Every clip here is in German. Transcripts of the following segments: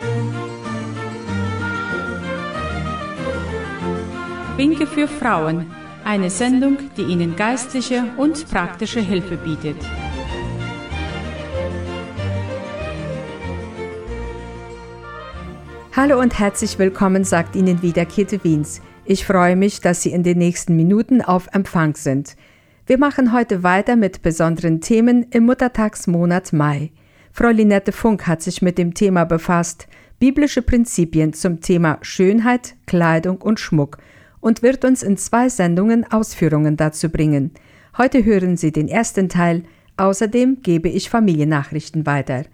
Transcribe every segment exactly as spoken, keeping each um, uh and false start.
Winke für Frauen, eine Sendung, die Ihnen geistliche und praktische Hilfe bietet. Hallo und herzlich willkommen, sagt Ihnen wieder Käthe Wiens. Ich freue mich, dass Sie in den nächsten Minuten auf Empfang sind. Wir machen heute weiter mit besonderen Themen im Muttertagsmonat Mai. Frau Linette Funk hat sich mit dem Thema befasst, biblische Prinzipien zum Thema Schönheit, Kleidung und Schmuck, und wird uns in zwei Sendungen Ausführungen dazu bringen. Heute hören Sie den ersten Teil, außerdem gebe ich Familiennachrichten weiter.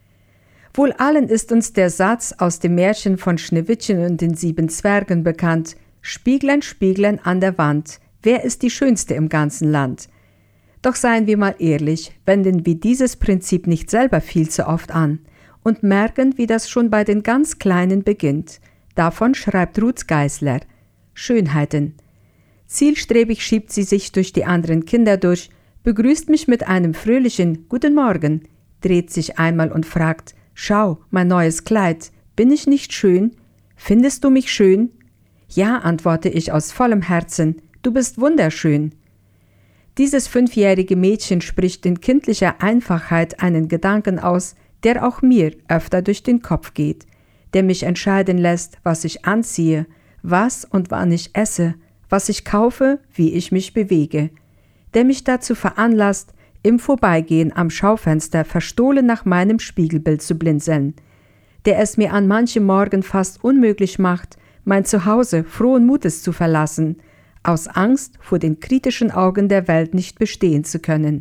Wohl allen ist uns der Satz aus dem Märchen von Schneewittchen und den sieben Zwergen bekannt: Spieglein, Spieglein an der Wand, wer ist die Schönste im ganzen Land? Doch seien wir mal ehrlich, wenden wir dieses Prinzip nicht selber viel zu oft an und merken, wie das schon bei den ganz Kleinen beginnt. Davon schreibt Ruth Geisler: Schönheiten. Zielstrebig schiebt sie sich durch die anderen Kinder durch, begrüßt mich mit einem fröhlichen Guten Morgen, dreht sich einmal und fragt: Schau, mein neues Kleid, bin ich nicht schön? Findest du mich schön? Ja, antworte ich aus vollem Herzen, du bist wunderschön. Dieses fünfjährige Mädchen spricht in kindlicher Einfachheit einen Gedanken aus, der auch mir öfter durch den Kopf geht, der mich entscheiden lässt, was ich anziehe, was und wann ich esse, was ich kaufe, wie ich mich bewege, der mich dazu veranlasst, im Vorbeigehen am Schaufenster verstohlen nach meinem Spiegelbild zu blinzeln, der es mir an manchem Morgen fast unmöglich macht, mein Zuhause frohen Mutes zu verlassen, aus Angst, vor den kritischen Augen der Welt nicht bestehen zu können,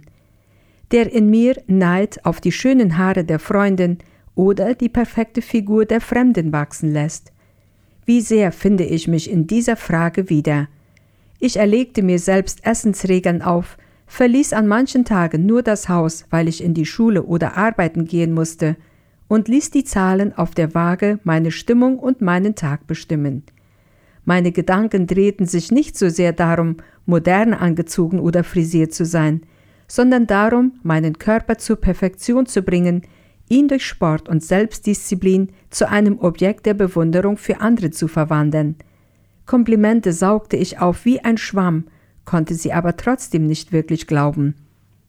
der in mir Neid auf die schönen Haare der Freundin oder die perfekte Figur der Fremden wachsen lässt. Wie sehr finde ich mich in dieser Frage wieder. Ich erlegte mir selbst Essensregeln auf, verließ an manchen Tagen nur das Haus, weil ich in die Schule oder arbeiten gehen musste, und ließ die Zahlen auf der Waage meine Stimmung und meinen Tag bestimmen. Meine Gedanken drehten sich nicht so sehr darum, modern angezogen oder frisiert zu sein, sondern darum, meinen Körper zur Perfektion zu bringen, ihn durch Sport und Selbstdisziplin zu einem Objekt der Bewunderung für andere zu verwandeln. Komplimente saugte ich auf wie ein Schwamm, konnte sie aber trotzdem nicht wirklich glauben.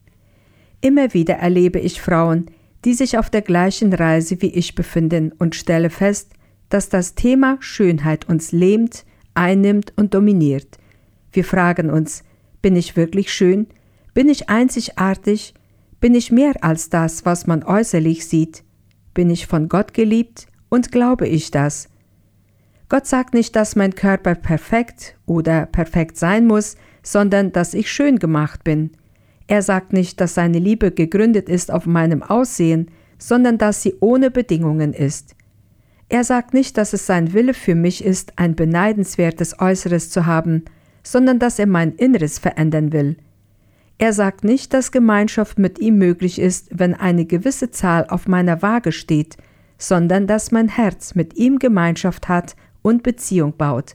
Immer wieder erlebe ich Frauen, die sich auf der gleichen Reise wie ich befinden, und stelle fest, dass das Thema Schönheit uns lähmt, einnimmt und dominiert. Wir fragen uns: Bin ich wirklich schön? Bin ich einzigartig? Bin ich mehr als das, was man äußerlich sieht? Bin ich von Gott geliebt und glaube ich das? Gott sagt nicht, dass mein Körper perfekt oder perfekt sein muss, sondern dass ich schön gemacht bin. Er sagt nicht, dass seine Liebe gegründet ist auf meinem Aussehen, sondern dass sie ohne Bedingungen ist. Er sagt nicht, dass es sein Wille für mich ist, ein beneidenswertes Äußeres zu haben, sondern dass er mein Inneres verändern will. Er sagt nicht, dass Gemeinschaft mit ihm möglich ist, wenn eine gewisse Zahl auf meiner Waage steht, sondern dass mein Herz mit ihm Gemeinschaft hat und Beziehung baut.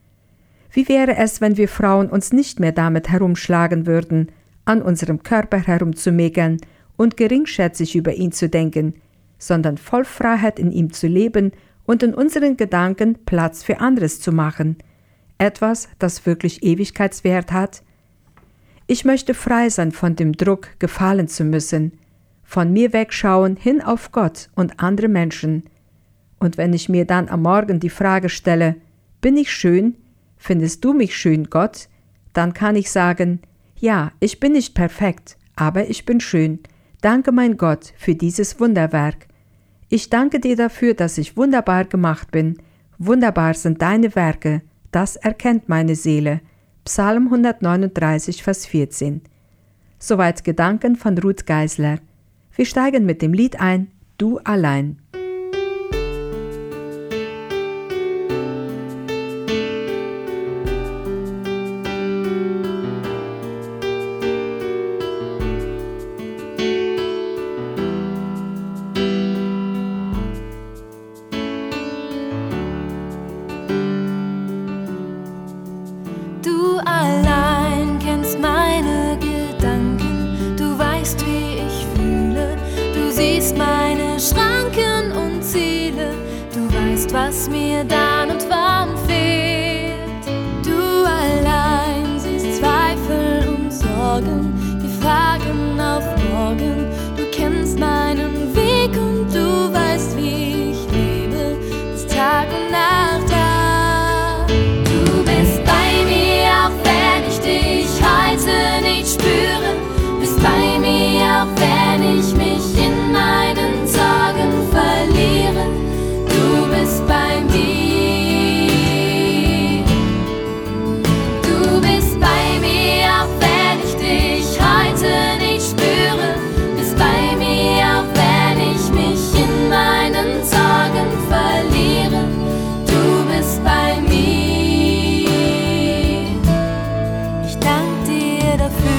Wie wäre es, wenn wir Frauen uns nicht mehr damit herumschlagen würden, an unserem Körper herumzumäkeln und geringschätzig über ihn zu denken, sondern voll Freiheit in ihm zu leben und in unseren Gedanken Platz für anderes zu machen, etwas, das wirklich Ewigkeitswert hat? Ich möchte frei sein von dem Druck, gefallen zu müssen, von mir wegschauen hin auf Gott und andere Menschen. Und wenn ich mir dann am Morgen die Frage stelle: Bin ich schön? Findest du mich schön, Gott? Dann kann ich sagen: Ja, ich bin nicht perfekt, aber ich bin schön. Danke, mein Gott, für dieses Wunderwerk. Ich danke dir dafür, dass ich wunderbar gemacht bin. Wunderbar sind deine Werke, das erkennt meine Seele. Psalm hundertneununddreißig, Vers vierzehn. Soweit Gedanken von Ruth Geisler. Wir steigen mit dem Lied ein: Du allein. Meine Schranken weißt, was mir dann und wann fehlt. Du allein siehst Zweifel und Sorgen, die Fragen auf morgen. Du kennst meinen Weg und du weißt, wie ich lebe, bis Tag und Nacht da. Du bist bei mir, auch wenn ich dich heute nicht spüre. Bist bei mir, auch wenn ich mich in meinen Sorgen verliere. Du bist bei mir. Du bist bei mir, auch wenn ich dich heute nicht spüre. Bist bei mir, auch wenn ich mich in meinen Sorgen verliere. Du bist bei mir. Ich danke dir dafür.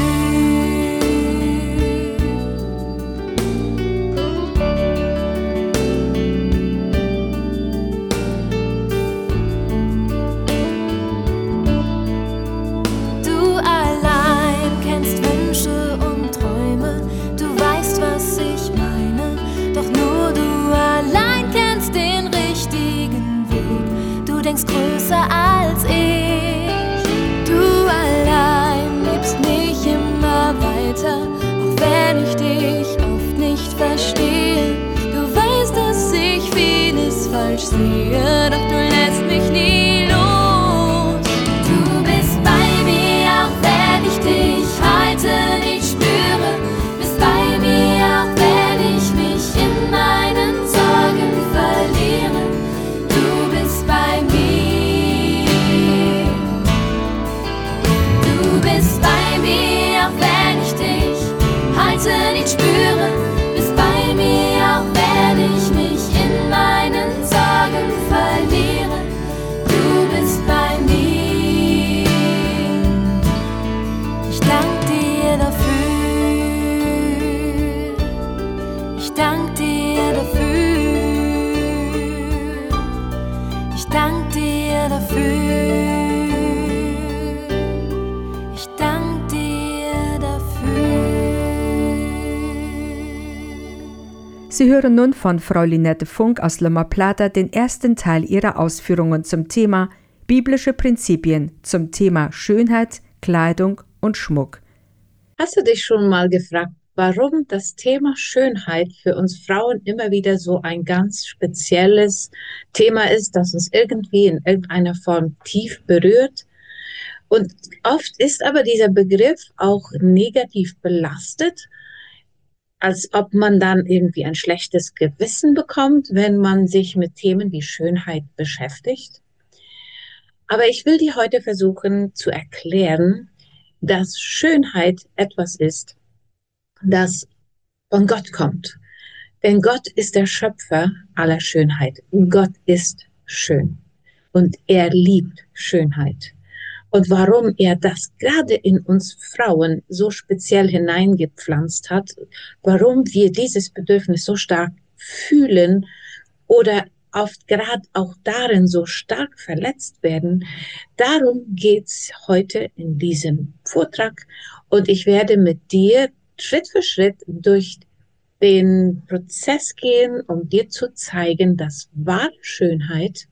Du allein kennst Wünsche und Träume, du weißt, was ich meine, doch nur du allein kennst den richtigen Weg. Du denkst größer als ich, du allein liebst mich immer weiter, auch wenn ich dich oft nicht verstehe. Du weißt, dass ich vieles falsch sehe, doch du lässt mich nie los. Du bist bei mir, auch wenn ich dich heute nicht spüre. Bist bei mir, auch wenn ich mich in meinen Sorgen verliere. Du bist bei mir. Du bist bei mir, auch wenn ich dich heute nicht spüre. Bist bei mir, auch wenn ich mich in meinen Sorgen verliere. Du bist bei mir. Ich danke dir dafür. Ich danke dir dafür. Ich danke dir dafür. Ich danke dir dafür. Sie hören nun von Frau Linette Funk aus Loma Plata den ersten Teil ihrer Ausführungen zum Thema biblische Prinzipien zum Thema Schönheit, Kleidung und Schmuck. Hast du dich schon mal gefragt, warum das Thema Schönheit für uns Frauen immer wieder so ein ganz spezielles Thema ist, das uns irgendwie in irgendeiner Form tief berührt? Und oft ist aber dieser Begriff auch negativ belastet, als ob man dann irgendwie ein schlechtes Gewissen bekommt, wenn man sich mit Themen wie Schönheit beschäftigt. Aber ich will dir heute versuchen zu erklären, dass Schönheit etwas ist, das von Gott kommt. Denn Gott ist der Schöpfer aller Schönheit. Gott ist schön und er liebt Schönheit. Und warum er das gerade in uns Frauen so speziell hineingepflanzt hat, warum wir dieses Bedürfnis so stark fühlen oder oft gerade auch darin so stark verletzt werden, darum geht's heute in diesem Vortrag. Und ich werde mit dir Schritt für Schritt durch den Prozess gehen, um dir zu zeigen, dass wahre Schönheit,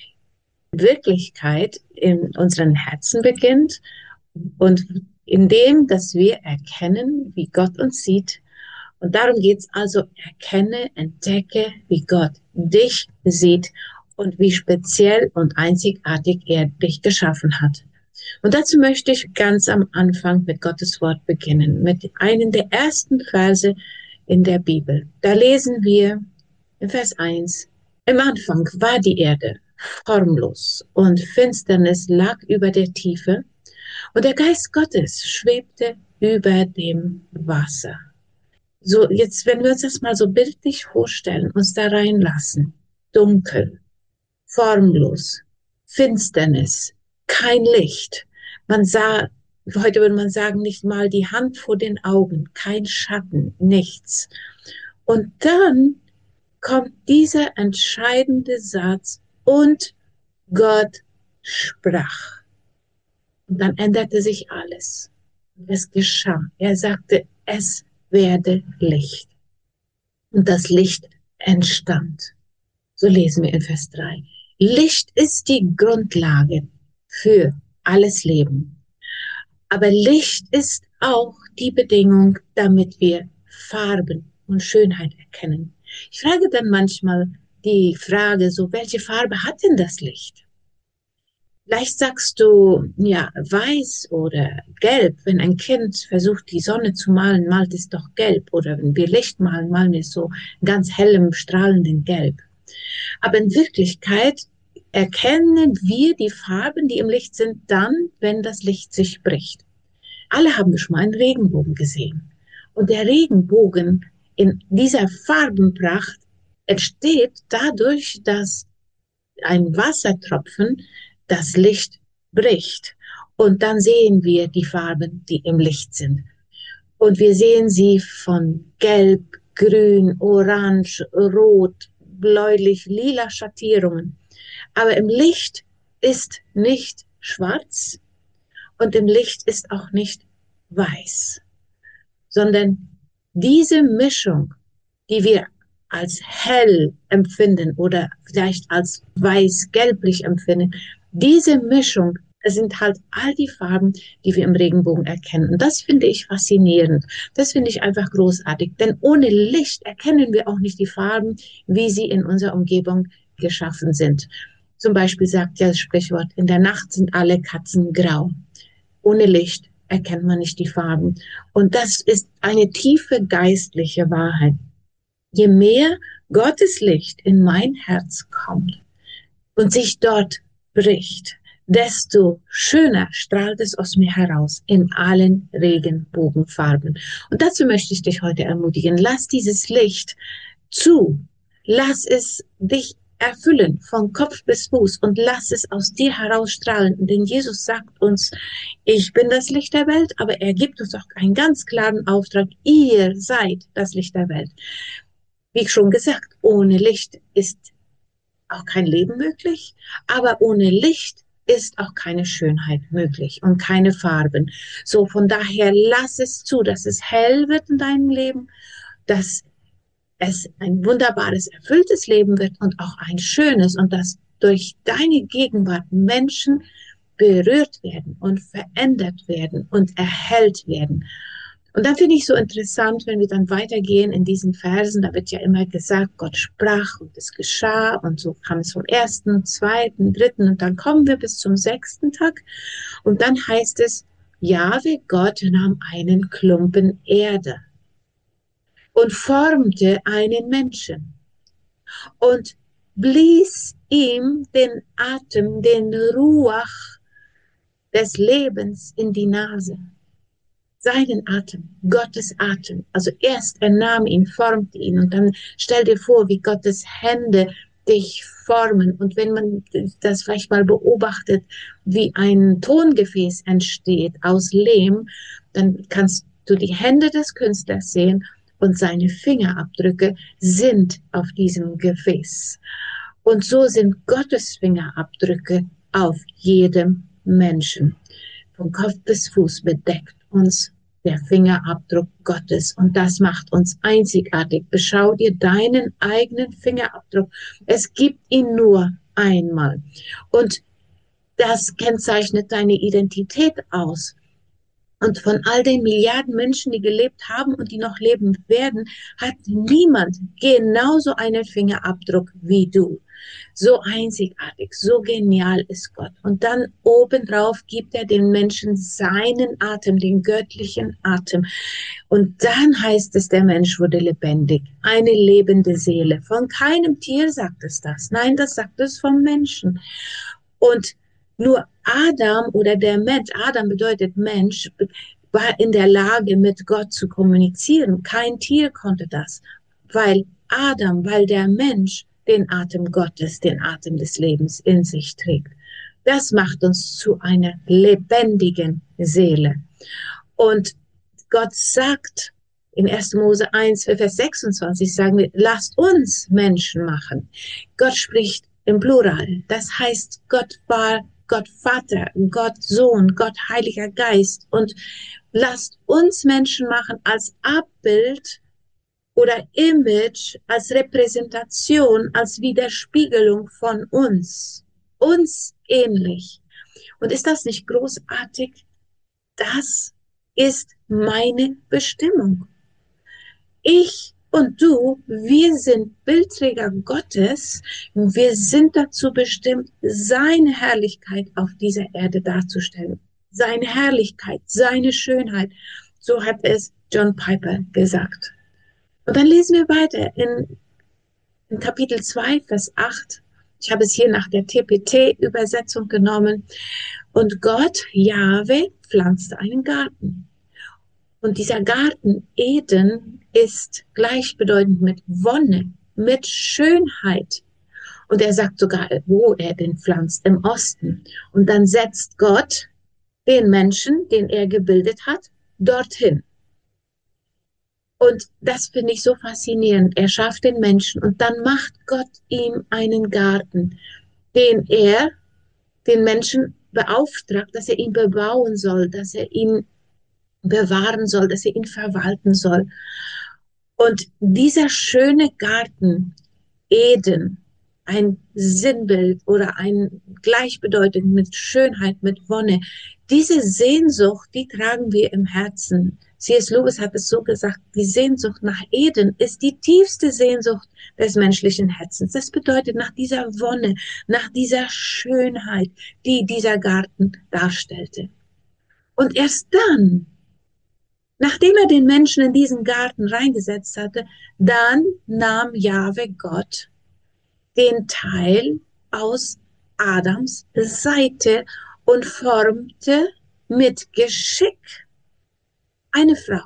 Wirklichkeit in unseren Herzen beginnt und indem, dass wir erkennen, wie Gott uns sieht. Und darum geht's also, erkenne, entdecke, wie Gott dich sieht und wie speziell und einzigartig er dich geschaffen hat. Und dazu möchte ich ganz am Anfang mit Gottes Wort beginnen, mit einem der ersten Verse in der Bibel. Da lesen wir in Vers eins, im Anfang war die Erde formlos und Finsternis lag über der Tiefe und der Geist Gottes schwebte über dem Wasser. So, jetzt, wenn wir uns das mal so bildlich vorstellen, uns da reinlassen, dunkel, formlos, Finsternis, kein Licht. Man sah, heute würde man sagen, nicht mal die Hand vor den Augen, kein Schatten, nichts. Und dann kommt dieser entscheidende Satz, und Gott sprach. Und dann änderte sich alles. Es geschah. Er sagte, es werde Licht. Und das Licht entstand. So lesen wir in Vers drei. Licht ist die Grundlage für alles Leben. Aber Licht ist auch die Bedingung, damit wir Farben und Schönheit erkennen. Ich frage dann manchmal die Frage so, welche Farbe hat denn das Licht? Vielleicht sagst du, ja, weiß oder gelb. Wenn ein Kind versucht, die Sonne zu malen, malt es doch gelb. Oder wenn wir Licht malen, malen wir es so ganz hellem, strahlenden Gelb. Aber in Wirklichkeit erkennen wir die Farben, die im Licht sind, dann, wenn das Licht sich bricht. Alle haben schon mal einen Regenbogen gesehen. Und der Regenbogen in dieser Farbenpracht entsteht dadurch, dass ein Wassertropfen das Licht bricht. Und dann sehen wir die Farben, die im Licht sind. Und wir sehen sie von gelb, grün, orange, rot, bläulich, lila Schattierungen. Aber im Licht ist nicht schwarz und im Licht ist auch nicht weiß, sondern diese Mischung, die wir als hell empfinden oder vielleicht als weiß-gelblich empfinden, diese Mischung sind halt all die Farben, die wir im Regenbogen erkennen. Und das finde ich faszinierend. Das finde ich einfach großartig. Denn ohne Licht erkennen wir auch nicht die Farben, wie sie in unserer Umgebung geschaffen sind. Zum Beispiel sagt ja das Sprichwort, in der Nacht sind alle Katzen grau. Ohne Licht erkennt man nicht die Farben. Und das ist eine tiefe geistliche Wahrheit. Je mehr Gottes Licht in mein Herz kommt und sich dort bricht, desto schöner strahlt es aus mir heraus in allen Regenbogenfarben. Und dazu möchte ich dich heute ermutigen. Lass dieses Licht zu. Lass es dich erfüllen von Kopf bis Fuß und lass es aus dir herausstrahlen. Denn Jesus sagt uns, ich bin das Licht der Welt, aber er gibt uns auch einen ganz klaren Auftrag. Ihr seid das Licht der Welt. Wie schon gesagt, ohne Licht ist auch kein Leben möglich, aber ohne Licht ist auch keine Schönheit möglich und keine Farben. So, von daher lass es zu, dass es hell wird in deinem Leben, dass es ein wunderbares, erfülltes Leben wird und auch ein schönes und dass durch deine Gegenwart Menschen berührt werden und verändert werden und erhellt werden. Und dann finde ich so interessant, wenn wir dann weitergehen in diesen Versen, da wird ja immer gesagt, Gott sprach und es geschah und so kam es vom ersten, zweiten, dritten und dann kommen wir bis zum sechsten Tag und dann heißt es, Jahwe Gott nahm einen Klumpen Erde und formte einen Menschen und blies ihm den Atem, den Ruach des Lebens in die Nase. Seinen Atem, Gottes Atem. Also erst er nahm ihn, formte ihn und dann stell dir vor, wie Gottes Hände dich formen. Und wenn man das vielleicht mal beobachtet, wie ein Tongefäß entsteht aus Lehm, dann kannst du die Hände des Künstlers sehen und seine Fingerabdrücke sind auf diesem Gefäß. Und so sind Gottes Fingerabdrücke auf jedem Menschen. Von Kopf bis Fuß bedeckt uns der Fingerabdruck Gottes und das macht uns einzigartig. Beschau dir deinen eigenen Fingerabdruck. Es gibt ihn nur einmal und das kennzeichnet deine Identität aus. Und von all den Milliarden Menschen, die gelebt haben und die noch leben werden, hat niemand genauso einen Fingerabdruck wie du. So einzigartig, so genial ist Gott. Und dann obendrauf gibt er den Menschen seinen Atem, den göttlichen Atem. Und dann heißt es, der Mensch wurde lebendig, eine lebende Seele. Von keinem Tier sagt es das. Nein, das sagt es vom Menschen. Und nur Adam oder der Mensch, Adam bedeutet Mensch, war in der Lage, mit Gott zu kommunizieren. Kein Tier konnte das, weil Adam, weil der Mensch den Atem Gottes, den Atem des Lebens in sich trägt. Das macht uns zu einer lebendigen Seele. Und Gott sagt in erster Mose eins, Vers sechsundzwanzig, sagen wir, lasst uns Menschen machen. Gott spricht im Plural. Das heißt, Gott war Gott Vater, Gott Sohn, Gott Heiliger Geist und lasst uns Menschen machen als Abbild oder Image als Repräsentation, als Widerspiegelung von uns, uns ähnlich. Und ist das nicht großartig? Das ist meine Bestimmung. Ich und du, wir sind Bildträger Gottes. Wir sind dazu bestimmt, seine Herrlichkeit auf dieser Erde darzustellen. Seine Herrlichkeit, seine Schönheit. So hat es John Piper gesagt. Und dann lesen wir weiter in, in Kapitel zwei, Vers acht. Ich habe es hier nach der T P T-Übersetzung genommen. Und Gott, Jahwe, pflanzte einen Garten. Und dieser Garten Eden ist gleichbedeutend mit Wonne, mit Schönheit. Und er sagt sogar, wo er den pflanzt, im Osten. Und dann setzt Gott den Menschen, den er gebildet hat, dorthin. Und das finde ich so faszinierend. Er schafft den Menschen und dann macht Gott ihm einen Garten, den er den Menschen beauftragt, dass er ihn bebauen soll, dass er ihn bewahren soll, dass er ihn verwalten soll. Und dieser schöne Garten Eden, ein Sinnbild oder ein gleichbedeutend mit Schönheit, mit Wonne, diese Sehnsucht, die tragen wir im Herzen. C S Lewis hat es so gesagt, die Sehnsucht nach Eden ist die tiefste Sehnsucht des menschlichen Herzens. Das bedeutet nach dieser Wonne, nach dieser Schönheit, die dieser Garten darstellte. Und erst dann, nachdem er den Menschen in diesen Garten reingesetzt hatte, dann nahm Jahwe Gott den Teil aus Adams Seite und formte mit Geschick eine Frau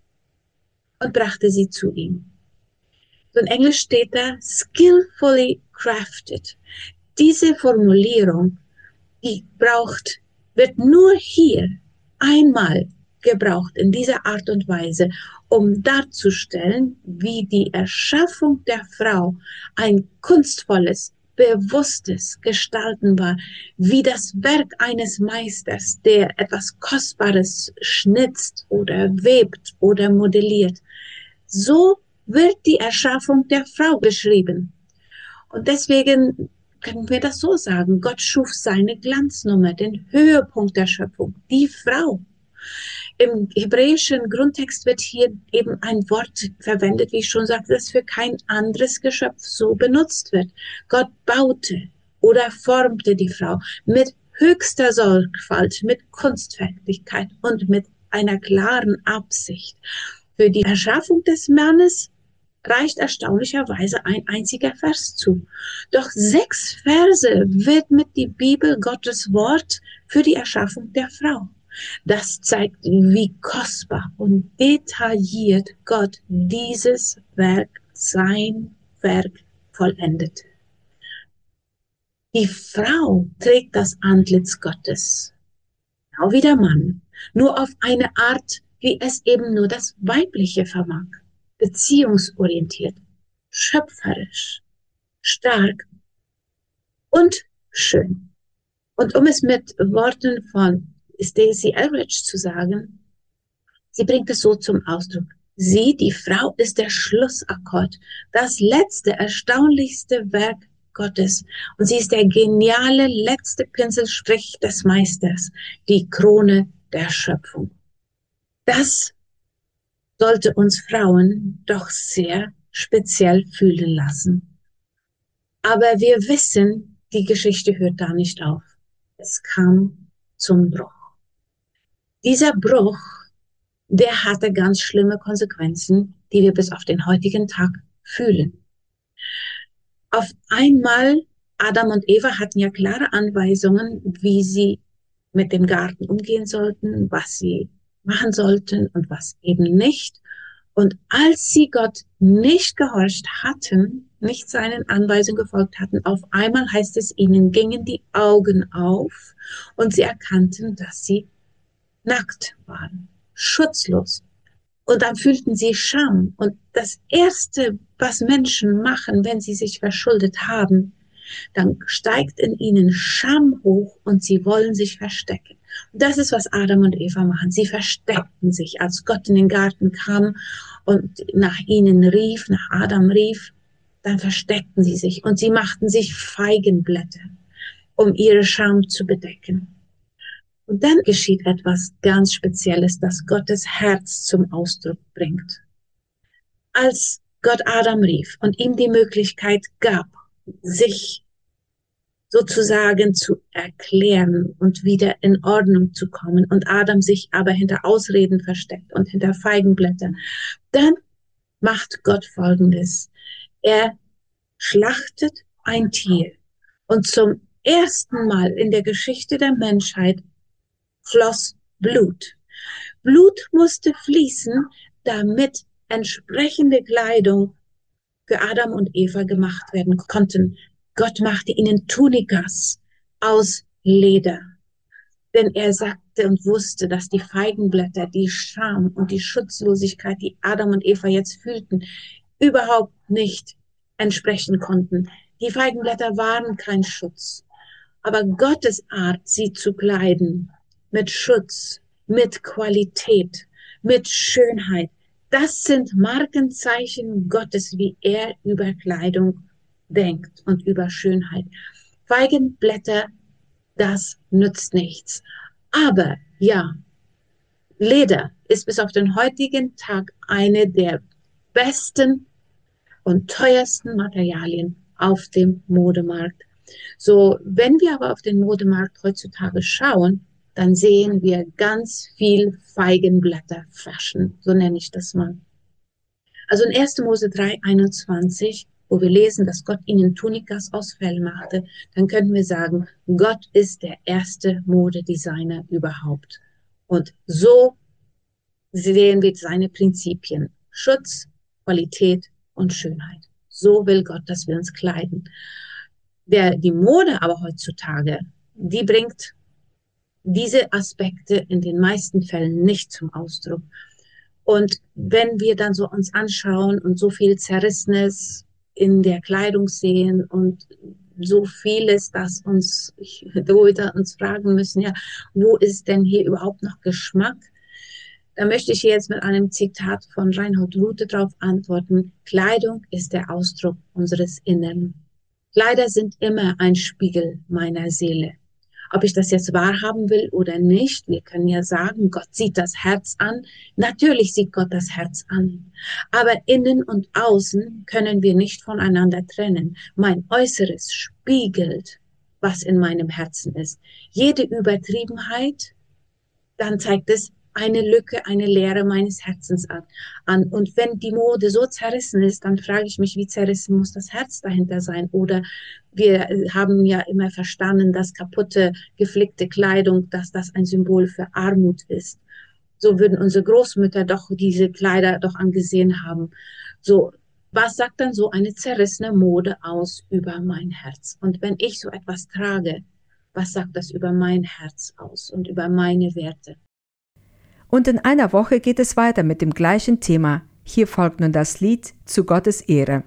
und brachte sie zu ihm. So in Englisch steht da skillfully crafted. Diese Formulierung, die braucht, wird nur hier einmal gebraucht in dieser Art und Weise, um darzustellen, wie die Erschaffung der Frau ein kunstvolles, bewusstes Gestalten war, wie das Werk eines Meisters, der etwas Kostbares schnitzt oder webt oder modelliert. So wird die Erschaffung der Frau beschrieben. Und deswegen können wir das so sagen, Gott schuf seine Glanznummer, den Höhepunkt der Schöpfung, die Frau. Im hebräischen Grundtext wird hier eben ein Wort verwendet, wie ich schon sagte, das für kein anderes Geschöpf so benutzt wird. Gott baute oder formte die Frau mit höchster Sorgfalt, mit Kunstfertigkeit und mit einer klaren Absicht. Für die Erschaffung des Mannes reicht erstaunlicherweise ein einziger Vers zu. Doch sechs Verse widmet die Bibel Gottes Wort für die Erschaffung der Frau. Das zeigt, wie kostbar und detailliert Gott dieses Werk, sein Werk vollendete. Die Frau trägt das Antlitz Gottes, genau wie der Mann, nur auf eine Art, wie es eben nur das Weibliche vermag. Beziehungsorientiert, schöpferisch, stark und schön. Und um es mit Worten von Stacey Eldridge zu sagen, sie bringt es so zum Ausdruck. Sie, die Frau, ist der Schlussakkord, das letzte, erstaunlichste Werk Gottes. Und sie ist der geniale letzte Pinselstrich des Meisters, die Krone der Schöpfung. Das sollte uns Frauen doch sehr speziell fühlen lassen. Aber wir wissen, die Geschichte hört da nicht auf. Es kam zum Bruch. Dieser Bruch, der hatte ganz schlimme Konsequenzen, die wir bis auf den heutigen Tag fühlen. Auf einmal, Adam und Eva hatten ja klare Anweisungen, wie sie mit dem Garten umgehen sollten, was sie machen sollten und was eben nicht. Und als sie Gott nicht gehorcht hatten, nicht seinen Anweisungen gefolgt hatten, auf einmal heißt es, ihnen gingen die Augen auf und sie erkannten, dass sie nackt waren, schutzlos. Und dann fühlten sie Scham. Und das Erste, was Menschen machen, wenn sie sich verschuldet haben, dann steigt in ihnen Scham hoch und sie wollen sich verstecken. Das ist, was Adam und Eva machen. Sie versteckten sich, als Gott in den Garten kam und nach ihnen rief, nach Adam rief, dann versteckten sie sich und sie machten sich Feigenblätter, um ihre Scham zu bedecken. Und dann geschieht etwas ganz Spezielles, das Gottes Herz zum Ausdruck bringt. Als Gott Adam rief und ihm die Möglichkeit gab, sich sozusagen zu erklären und wieder in Ordnung zu kommen und Adam sich aber hinter Ausreden versteckt und hinter Feigenblättern, dann macht Gott Folgendes. Er schlachtet ein Tier und zum ersten Mal in der Geschichte der Menschheit floss Blut. Blut musste fließen, damit entsprechende Kleidung für Adam und Eva gemacht werden konnten. Gott machte ihnen Tunikas aus Leder, denn er sagte und wusste, dass die Feigenblätter, die Scham und die Schutzlosigkeit, die Adam und Eva jetzt fühlten, überhaupt nicht entsprechen konnten. Die Feigenblätter waren kein Schutz, aber Gottes Art, sie zu kleiden, mit Schutz, mit Qualität, mit Schönheit, das sind Markenzeichen Gottes, wie er über Kleidung denkt und über Schönheit. Feigenblätter, das nützt nichts. Aber ja, Leder ist bis auf den heutigen Tag eine der besten und teuersten Materialien auf dem Modemarkt. So, wenn wir aber auf den Modemarkt heutzutage schauen, dann sehen wir ganz viel Feigenblätter-Fashion, so nenne ich das mal. Also in erster Mose drei einundzwanzig, wo wir lesen, dass Gott ihnen Tunikas aus Fell machte, dann könnten wir sagen, Gott ist der erste Modedesigner überhaupt. Und so sehen wir seine Prinzipien. Schutz, Qualität und Schönheit. So will Gott, dass wir uns kleiden. Der, die Mode aber heutzutage, die bringt diese Aspekte in den meisten Fällen nicht zum Ausdruck. Und wenn wir dann so uns anschauen und so viel Zerrissenes in der Kleidung sehen und so vieles, das uns, wo wir uns fragen müssen, ja, wo ist denn hier überhaupt noch Geschmack? Da möchte ich jetzt mit einem Zitat von Reinhold Ruthe darauf antworten. Kleidung ist der Ausdruck unseres Inneren. Kleider sind immer ein Spiegel meiner Seele. Ob ich das jetzt wahrhaben will oder nicht, wir können ja sagen, Gott sieht das Herz an. Natürlich sieht Gott das Herz an. Aber innen und außen können wir nicht voneinander trennen. Mein Äußeres spiegelt, was in meinem Herzen ist. Jede Übertriebenheit, dann zeigt es eine Lücke, eine Leere meines Herzens an. Und wenn die Mode so zerrissen ist, dann frage ich mich, wie zerrissen muss das Herz dahinter sein? Oder wir haben ja immer verstanden, dass kaputte, geflickte Kleidung, dass das ein Symbol für Armut ist. So würden unsere Großmütter doch diese Kleider doch angesehen haben. So, was sagt dann so eine zerrissene Mode aus über mein Herz? Und wenn ich so etwas trage, was sagt das über mein Herz aus und über meine Werte? Und in einer Woche geht es weiter mit dem gleichen Thema. Hier folgt nun das Lied Zu Gottes Ehre.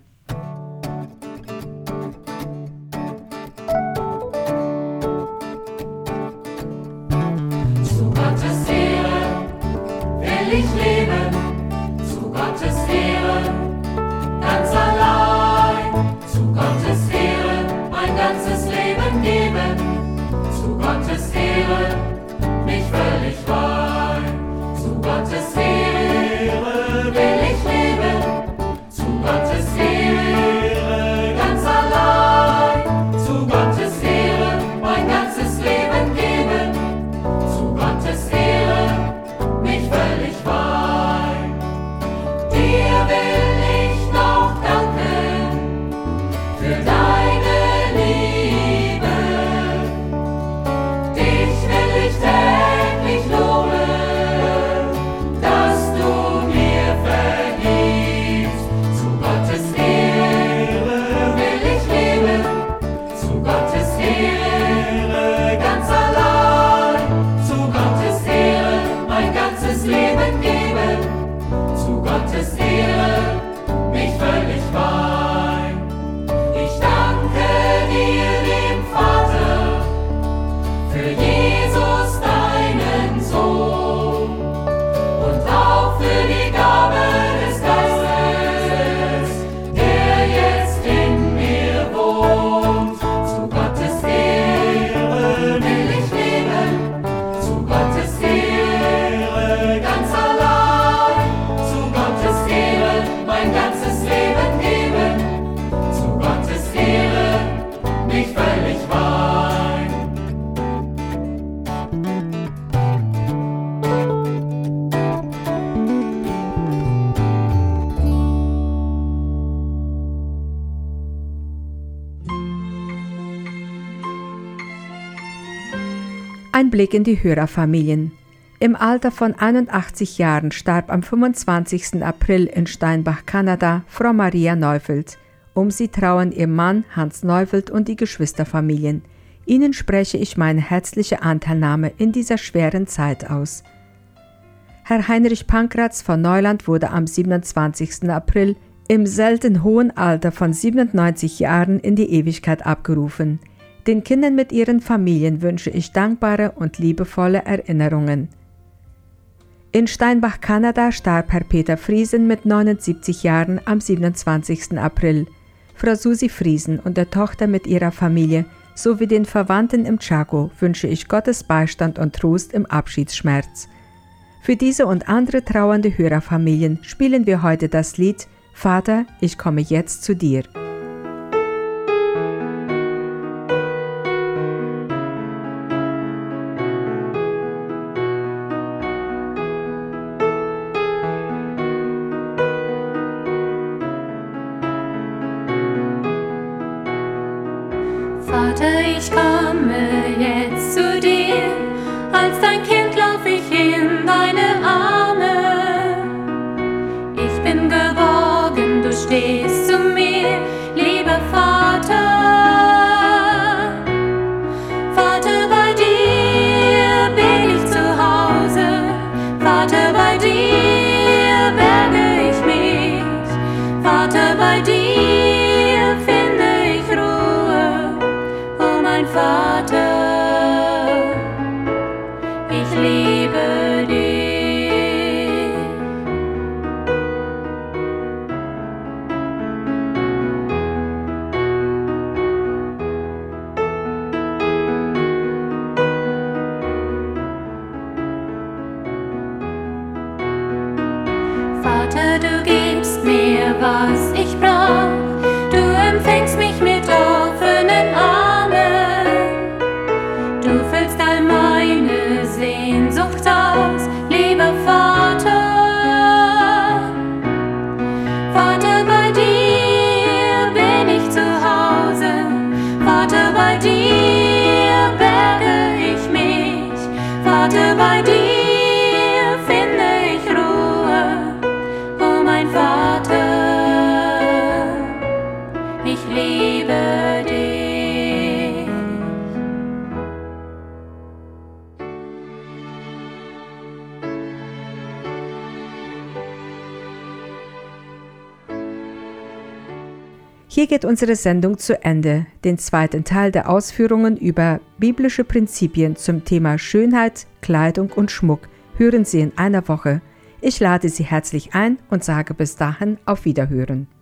Zu Gottes Ehre will ich leben, zu Gottes Ehre ganz allein, zu Gottes Ehre mein ganzes Leben geben, zu Gottes Ehre mich völlig weihen. Zu Gottes Ehre will ich leben, zu Gottes Ehre ganz allein, zu Gottes Ehre mein ganzes Leben geben, zu Gottes Ehre mich völlig weihen. Dir will ich noch danken für deine Liebe, dich will ich täglich loben. Ein Blick in die Hörerfamilien. Im Alter von einundachtzig Jahren starb am fünfundzwanzigsten April in Steinbach, Kanada, Frau Maria Neufeld. Um sie trauern ihr Mann Hans Neufeld und die Geschwisterfamilien. Ihnen spreche ich meine herzliche Anteilnahme in dieser schweren Zeit aus. Herr Heinrich Pankratz von Neuland wurde am siebenundzwanzigsten April im selten hohen Alter von siebenundneunzig Jahren in die Ewigkeit abgerufen. Den Kindern mit ihren Familien wünsche ich dankbare und liebevolle Erinnerungen. In Steinbach, Kanada, starb Herr Peter Friesen mit neunundsiebzig Jahren am siebenundzwanzigsten April. Frau Susi Friesen und der Tochter mit ihrer Familie sowie den Verwandten im Chaco wünsche ich Gottes Beistand und Trost im Abschiedsschmerz. Für diese und andere trauernde Hörerfamilien spielen wir heute das Lied »Vater, ich komme jetzt zu dir«. Vater, ich komme jetzt zu dir, als dein Kind lauf ich in deine Arme. Ich bin geborgen, du stehst zu mir, lieber Vater. Vater, bei dir bin ich zu Hause, Vater, bei dir berge ich mich, Vater, bei dir finde ich Ruhe. Mein Vater, ich liebe dich. Vater, du gibst mir, was ich brauch, du empfängst mich mit offenen Armen. Du füllst all meine Sehnsucht aus, lieber Vater. Vater, bei dir bin ich zu Hause, Vater, bei dir berge ich mich, Vater, bei dir finde ich Ruhe, oh mein Vater, ich liebe dich. Hier geht unsere Sendung zu Ende. Den zweiten Teil der Ausführungen über biblische Prinzipien zum Thema Schönheit, Kleidung und Schmuck hören Sie in einer Woche. Ich lade Sie herzlich ein und sage bis dahin auf Wiederhören.